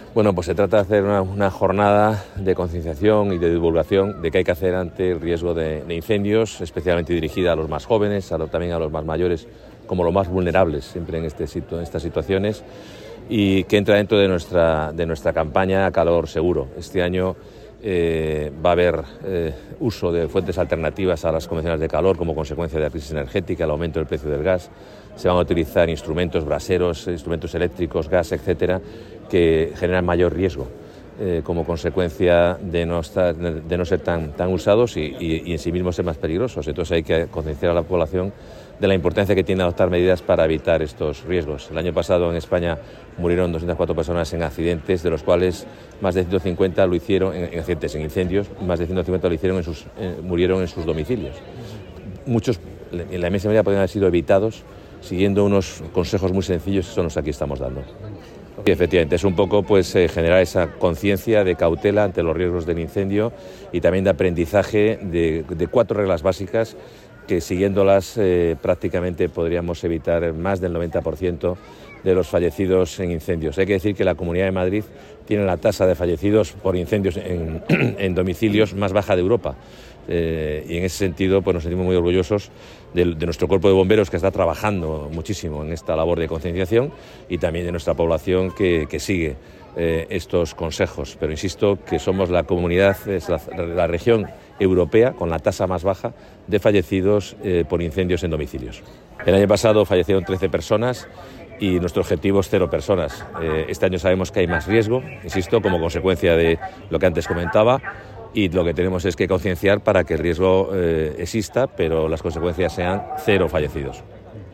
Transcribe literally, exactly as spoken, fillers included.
Bueno, pues se trata de hacer una, una jornada de concienciación y de divulgación de qué hay que hacer ante el riesgo de, de incendios, especialmente dirigida a los más jóvenes, a lo, también a los más mayores, como los más vulnerables siempre en, este, en estas situaciones, y que entra dentro de nuestra, de nuestra campaña Calor Seguro. Este año eh, va a haber eh, uso de fuentes alternativas a las convencionales de calor como consecuencia de la crisis energética, el aumento del precio del gas. Se van a utilizar instrumentos braseros, instrumentos eléctricos, gas, etcétera, que generan mayor riesgo eh, como consecuencia de no, estar, de no ser tan, tan usados y, y, y en sí mismos ser más peligrosos. Entonces hay que concienciar a la población de la importancia que tiene adoptar medidas para evitar estos riesgos. El año pasado en España murieron doscientas cuatro personas en accidentes, de los cuales más de ciento cincuenta lo hicieron en, en accidentes, en incendios, más de ciento cincuenta lo hicieron en sus, eh, murieron en sus domicilios. Muchos, en la inmensa mayoría, podrían haber sido evitados siguiendo unos consejos muy sencillos que son los que aquí estamos dando. Y efectivamente, es un poco pues eh, generar esa conciencia de cautela ante los riesgos del incendio y también de aprendizaje de, de cuatro reglas básicas que siguiéndolas eh, prácticamente podríamos evitar más del noventa por ciento de los fallecidos en incendios. Hay que decir que la Comunidad de Madrid tiene la tasa de fallecidos por incendios en, en domicilios más baja de Europa. Eh, y en ese sentido pues nos sentimos muy orgullosos de, de nuestro cuerpo de bomberos, que está trabajando muchísimo en esta labor de concienciación, y también de nuestra población que, que sigue eh, estos consejos. Pero insisto que somos la comunidad, es la, la región europea con la tasa más baja de fallecidos eh, por incendios en domicilios. El año pasado fallecieron trece personas y nuestro objetivo es cero personas. Eh, este año sabemos que hay más riesgo, insisto, como consecuencia de lo que antes comentaba, y lo que tenemos es que concienciar para que el riesgo eh, exista, pero las consecuencias sean cero fallecidos.